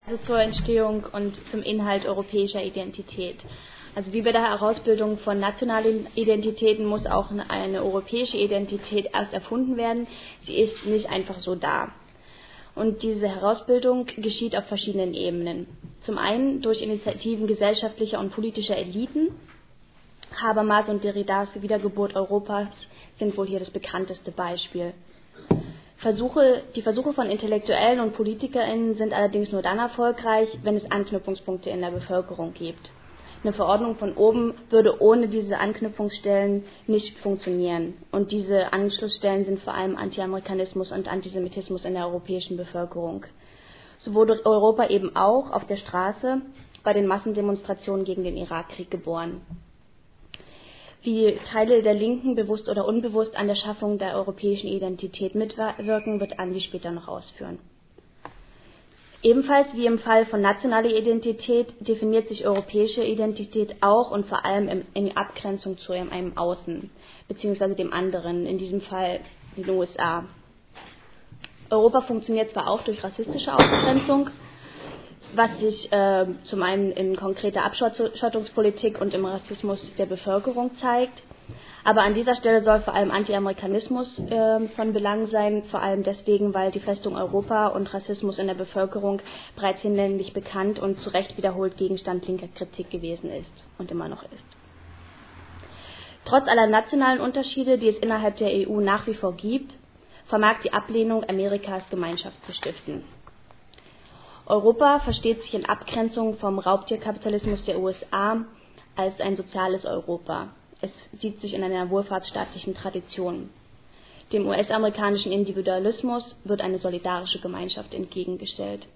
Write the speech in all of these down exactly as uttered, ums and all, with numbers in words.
Also zur Entstehung und zum Inhalt europäischer Identität. Also wie bei der Herausbildung von nationalen Identitäten muss auch eine europäische Identität erst erfunden werden. Sie ist nicht einfach so da. Und diese Herausbildung geschieht auf verschiedenen Ebenen. Zum einen durch Initiativen gesellschaftlicher und politischer Eliten. Habermas und Derridas Wiedergeburt Europas sind wohl hier das bekannteste Beispiel. Versuche, die Versuche von Intellektuellen und PolitikerInnen sind allerdings nur dann erfolgreich, wenn es Anknüpfungspunkte in der Bevölkerung gibt. Eine Verordnung von oben würde ohne diese Anknüpfungsstellen nicht funktionieren. Und diese Anschlussstellen sind vor allem Anti-Amerikanismus und Antisemitismus in der europäischen Bevölkerung. So wurde Europa eben auch auf der Straße bei den Massendemonstrationen gegen den Irakkrieg geboren. Wie Teile der Linken bewusst oder unbewusst an der Schaffung der europäischen Identität mitwirken, wird Andi später noch ausführen. Ebenfalls wie im Fall von nationaler Identität definiert sich europäische Identität auch und vor allem in Abgrenzung zu einem Außen, beziehungsweise dem anderen, in diesem Fall den U S A. Europa funktioniert zwar auch durch rassistische Ausgrenzung, was sich äh, zum einen in konkreter Abschottungspolitik und im Rassismus der Bevölkerung zeigt. Aber an dieser Stelle soll vor allem Anti-Amerikanismus äh, von Belang sein, vor allem deswegen, weil die Festung Europa und Rassismus in der Bevölkerung bereits hinlänglich bekannt und zu Recht wiederholt Gegenstand linker Kritik gewesen ist und immer noch ist. Trotz aller nationalen Unterschiede, die es innerhalb der E U nach wie vor gibt, vermag die Ablehnung Amerikas Gemeinschaft zu stiften. Europa versteht sich in Abgrenzung vom Raubtierkapitalismus der U S A als ein soziales Europa. Es sieht sich in einer wohlfahrtsstaatlichen Tradition. Dem U S-amerikanischen Individualismus wird eine solidarische Gemeinschaft entgegengestellt.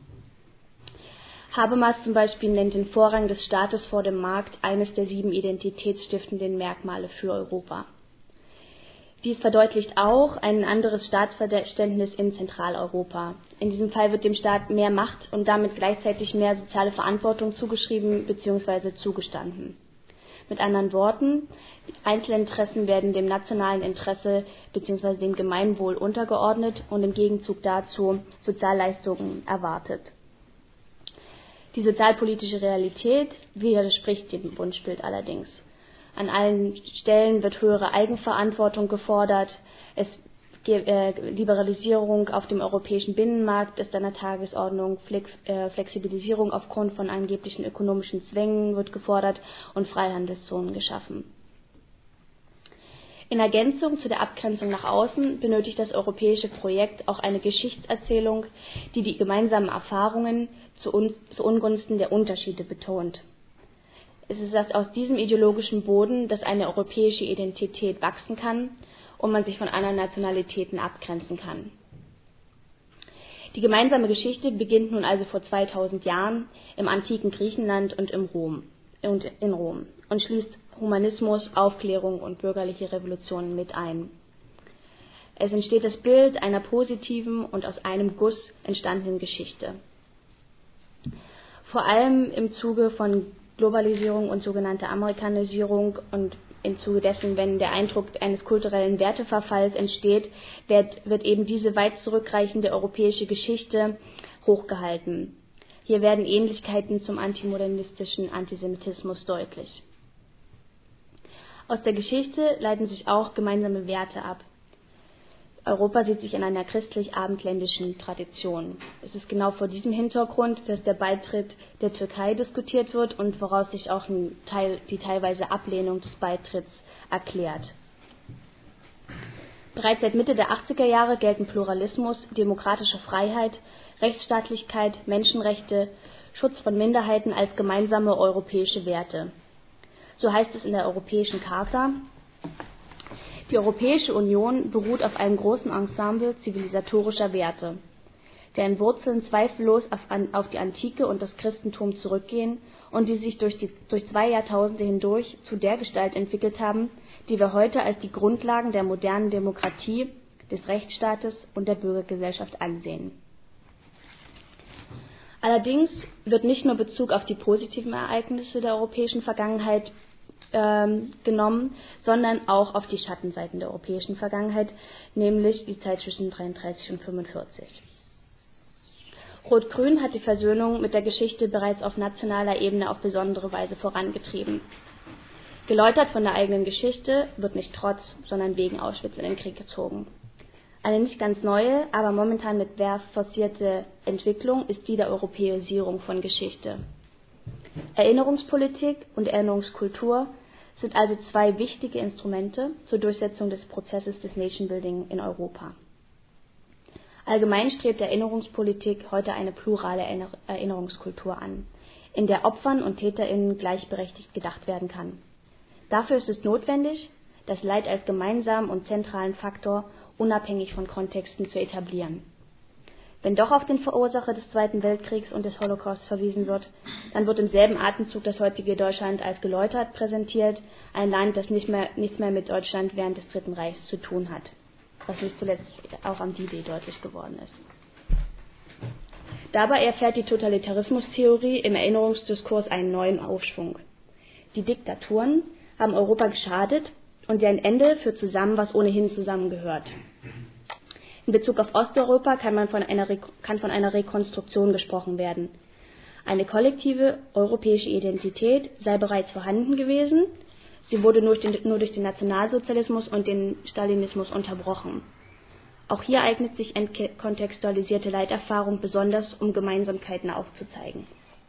Habermas zum Beispiel nennt den Vorrang des Staates vor dem Markt eines der sieben identitätsstiftenden Merkmale für Europa. Dies verdeutlicht auch ein anderes Staatsverständnis in Zentraleuropa. In diesem Fall wird dem Staat mehr Macht und damit gleichzeitig mehr soziale Verantwortung zugeschrieben bzw. zugestanden. Mit anderen Worten, Einzelinteressen werden dem nationalen Interesse bzw. dem Gemeinwohl untergeordnet und im Gegenzug dazu Sozialleistungen erwartet. Die sozialpolitische Realität widerspricht dem Wunschbild allerdings. An allen Stellen wird höhere Eigenverantwortung gefordert. Es, äh, Liberalisierung auf dem europäischen Binnenmarkt ist an der Tagesordnung. Flex, äh, Flexibilisierung aufgrund von angeblichen ökonomischen Zwängen wird gefordert und Freihandelszonen geschaffen. In Ergänzung zu der Abgrenzung nach außen benötigt das europäische Projekt auch eine Geschichtserzählung, die die gemeinsamen Erfahrungen zu, un, zu Ungunsten der Unterschiede betont. Es ist erst aus diesem ideologischen Boden, dass eine europäische Identität wachsen kann und man sich von anderen Nationalitäten abgrenzen kann. Die gemeinsame Geschichte beginnt nun also vor zweitausend Jahren im antiken Griechenland und, im Rom, und in Rom und schließt Humanismus, Aufklärung und bürgerliche Revolutionen mit ein. Es entsteht das Bild einer positiven und aus einem Guss entstandenen Geschichte. Vor allem im Zuge von Globalisierung und sogenannte Amerikanisierung und im Zuge dessen, wenn der Eindruck eines kulturellen Werteverfalls entsteht, wird, wird eben diese weit zurückreichende europäische Geschichte hochgehalten. Hier werden Ähnlichkeiten zum antimodernistischen Antisemitismus deutlich. Aus der Geschichte leiten sich auch gemeinsame Werte ab. Europa sieht sich in einer christlich-abendländischen Tradition. Es ist genau vor diesem Hintergrund, dass der Beitritt der Türkei diskutiert wird und woraus sich auch ein Teil, die teilweise Ablehnung des Beitritts erklärt. Bereits seit Mitte der achtziger Jahre gelten Pluralismus, demokratische Freiheit, Rechtsstaatlichkeit, Menschenrechte, Schutz von Minderheiten als gemeinsame europäische Werte. So heißt es in der Europäischen Charta. Die Europäische Union beruht auf einem großen Ensemble zivilisatorischer Werte, deren Wurzeln zweifellos auf, auf die Antike und das Christentum zurückgehen und die sich durch, die, durch zwei Jahrtausende hindurch zu der Gestalt entwickelt haben, die wir heute als die Grundlagen der modernen Demokratie, des Rechtsstaates und der Bürgergesellschaft ansehen. Allerdings wird nicht nur Bezug auf die positiven Ereignisse der europäischen Vergangenheit ähm, genommen, sondern auch auf die Schattenseiten der europäischen Vergangenheit, nämlich die Zeit zwischen dreiunddreißig und fünfundvierzig. Rot-Grün hat die Versöhnung mit der Geschichte bereits auf nationaler Ebene auf besondere Weise vorangetrieben. Geläutert von der eigenen Geschichte wird nicht trotz, sondern wegen Auschwitz in den Krieg gezogen. Eine nicht ganz neue, aber momentan mit Werf forcierte Entwicklung ist die der Europäisierung von Geschichte. Erinnerungspolitik und Erinnerungskultur sind also zwei wichtige Instrumente zur Durchsetzung des Prozesses des Nation-Building in Europa. Allgemein strebt Erinnerungspolitik heute eine plurale Erinnerungskultur an, in der Opfern und TäterInnen gleichberechtigt gedacht werden kann. Dafür ist es notwendig, das Leid als gemeinsamen und zentralen Faktor unabhängig von Kontexten zu etablieren. Wenn doch auf den Verursacher des Zweiten Weltkriegs und des Holocaust verwiesen wird, dann wird im selben Atemzug das heutige Deutschland als geläutert präsentiert, ein Land, das nicht mehr, nichts mehr mit Deutschland während des Dritten Reichs zu tun hat, was nicht zuletzt auch am D-Day deutlich geworden ist. Dabei erfährt die Totalitarismustheorie im Erinnerungsdiskurs einen neuen Aufschwung. Die Diktaturen haben Europa geschadet und deren Ende führt zusammen, was ohnehin zusammengehört. In Bezug auf Osteuropa kann, man von einer, kann von einer Rekonstruktion gesprochen werden. Eine kollektive europäische Identität sei bereits vorhanden gewesen, sie wurde nur durch, den, nur durch den Nationalsozialismus und den Stalinismus unterbrochen. Auch hier eignet sich entkontextualisierte Leiterfahrung besonders, um Gemeinsamkeiten aufzuzeigen.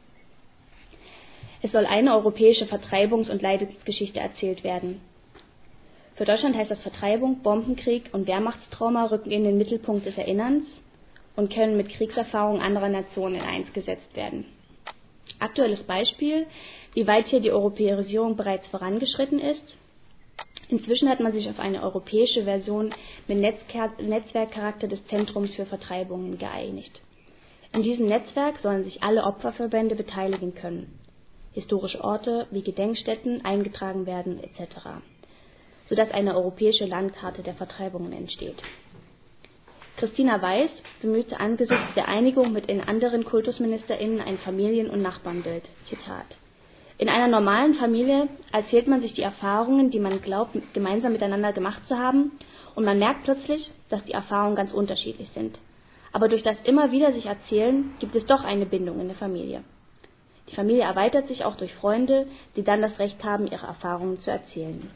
Es soll eine europäische Vertreibungs- und Leidensgeschichte erzählt werden. Für Deutschland heißt das Vertreibung, Bombenkrieg und Wehrmachtstrauma rücken in den Mittelpunkt des Erinnerns und können mit Kriegserfahrungen anderer Nationen in eins gesetzt werden. Aktuelles Beispiel, wie weit hier die Europäisierung bereits vorangeschritten ist. Inzwischen hat man sich auf eine europäische Version mit Netzwerkcharakter des Zentrums für Vertreibungen geeinigt. In diesem Netzwerk sollen sich alle Opferverbände beteiligen können. Historische Orte wie Gedenkstätten eingetragen werden et cetera, sodass eine europäische Landkarte der Vertreibungen entsteht. Christina Weiß bemühte angesichts der Einigung mit den anderen KultusministerInnen ein Familien- und Nachbarnbild. Zitat: In einer normalen Familie erzählt man sich die Erfahrungen, die man glaubt, gemeinsam miteinander gemacht zu haben, und man merkt plötzlich, dass die Erfahrungen ganz unterschiedlich sind. Aber durch das immer wieder sich erzählen, gibt es doch eine Bindung in der Familie. Die Familie erweitert sich auch durch Freunde, die dann das Recht haben, ihre Erfahrungen zu erzählen.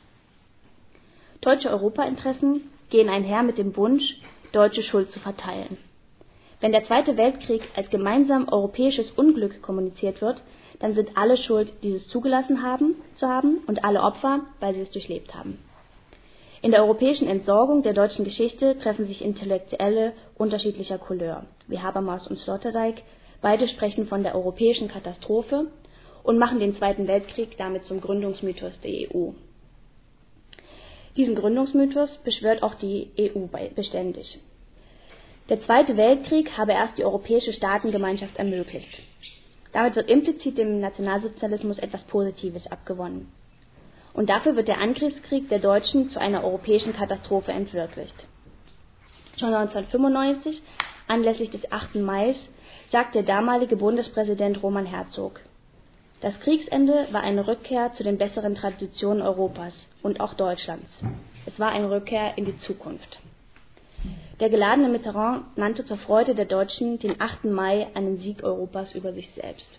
Deutsche Europainteressen gehen einher mit dem Wunsch, deutsche Schuld zu verteilen. Wenn der Zweite Weltkrieg als gemeinsam europäisches Unglück kommuniziert wird, dann sind alle schuld, dieses zugelassen haben, zu haben, und alle Opfer, weil sie es durchlebt haben. In der europäischen Entsorgung der deutschen Geschichte treffen sich Intellektuelle unterschiedlicher Couleur, wie Habermas und Sloterdijk. Beide sprechen von der europäischen Katastrophe und machen den Zweiten Weltkrieg damit zum Gründungsmythos der E U. Diesen Gründungsmythos beschwört auch die E U beständig. Der Zweite Weltkrieg habe erst die europäische Staatengemeinschaft ermöglicht. Damit wird implizit dem Nationalsozialismus etwas Positives abgewonnen. Und dafür wird der Angriffskrieg der Deutschen zu einer europäischen Katastrophe entwirklicht. Schon neunzehnhundertfünfundneunzig, anlässlich des achten Mai, sagte der damalige Bundespräsident Roman Herzog: Das Kriegsende war eine Rückkehr zu den besseren Traditionen Europas und auch Deutschlands. Es war eine Rückkehr in die Zukunft. Der geladene Mitterrand nannte zur Freude der Deutschen den achten Mai einen Sieg Europas über sich selbst.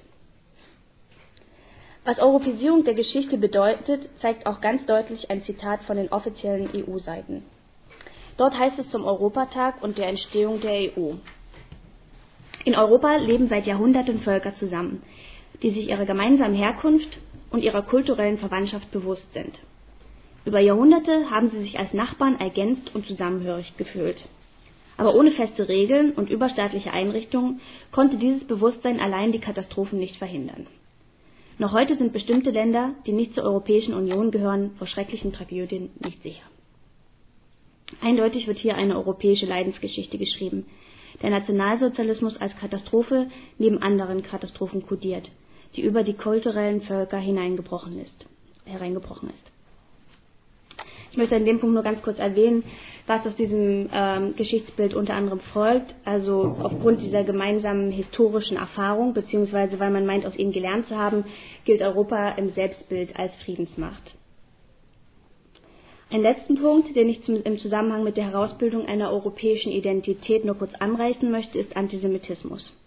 Was Europäisierung der Geschichte bedeutet, zeigt auch ganz deutlich ein Zitat von den offiziellen E U-Seiten. Dort heißt es zum Europatag und der Entstehung der E U: In Europa leben seit Jahrhunderten Völker zusammen, die sich ihrer gemeinsamen Herkunft und ihrer kulturellen Verwandtschaft bewusst sind. Über Jahrhunderte haben sie sich als Nachbarn ergänzt und zusammenhörig gefühlt. Aber ohne feste Regeln und überstaatliche Einrichtungen konnte dieses Bewusstsein allein die Katastrophen nicht verhindern. Noch heute sind bestimmte Länder, die nicht zur Europäischen Union gehören, vor schrecklichen Tragödien nicht sicher. Eindeutig wird hier eine europäische Leidensgeschichte geschrieben. Der Nationalsozialismus als Katastrophe neben anderen Katastrophen kodiert, die über die kulturellen Völker hineingebrochen ist, hereingebrochen ist. Ich möchte an dem Punkt nur ganz kurz erwähnen, was aus diesem ähm, Geschichtsbild unter anderem folgt. Also aufgrund dieser gemeinsamen historischen Erfahrung, beziehungsweise weil man meint, aus ihnen gelernt zu haben, gilt Europa im Selbstbild als Friedensmacht. Einen letzten Punkt, den ich zum, im Zusammenhang mit der Herausbildung einer europäischen Identität nur kurz anreißen möchte, ist Antisemitismus.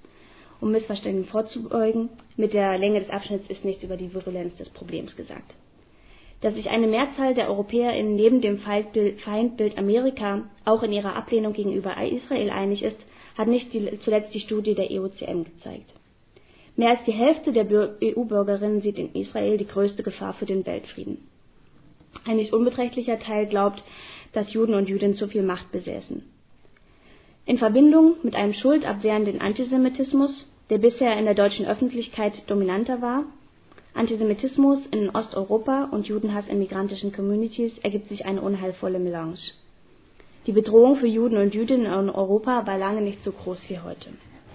um Missverständnissen vorzubeugen, mit der Länge des Abschnitts ist nichts über die Virulenz des Problems gesagt. Dass sich eine Mehrzahl der EuropäerInnen neben dem Feindbild, Feindbild Amerika auch in ihrer Ablehnung gegenüber Israel einig ist, hat nicht die, zuletzt die Studie der E U C M gezeigt. Mehr als die Hälfte der E U-Bürgerinnen sieht in Israel die größte Gefahr für den Weltfrieden. Ein nicht unbeträchtlicher Teil glaubt, dass Juden und Jüdinnen zu viel Macht besäßen. In Verbindung mit einem schuldabwehrenden Antisemitismus, der bisher in der deutschen Öffentlichkeit dominanter war, Antisemitismus in Osteuropa und Judenhass in migrantischen Communities, ergibt sich eine unheilvolle Melange. Die Bedrohung für Juden und Jüdinnen in Europa war lange nicht so groß wie heute.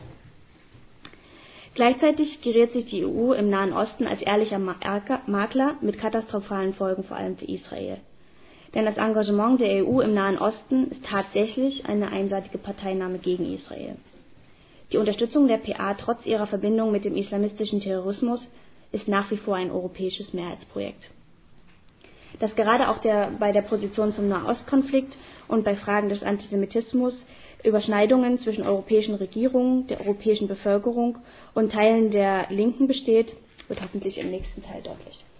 Gleichzeitig geriert sich die E U im Nahen Osten als ehrlicher Makler mit katastrophalen Folgen, vor allem für Israel. Denn das Engagement der E U im Nahen Osten ist tatsächlich eine einseitige Parteinahme gegen Israel. Die Unterstützung der P A trotz ihrer Verbindung mit dem islamistischen Terrorismus ist nach wie vor ein europäisches Mehrheitsprojekt. Dass gerade auch der, bei der Position zum Nahostkonflikt und bei Fragen des Antisemitismus Überschneidungen zwischen europäischen Regierungen, der europäischen Bevölkerung und Teilen der Linken besteht, wird hoffentlich im nächsten Teil deutlich.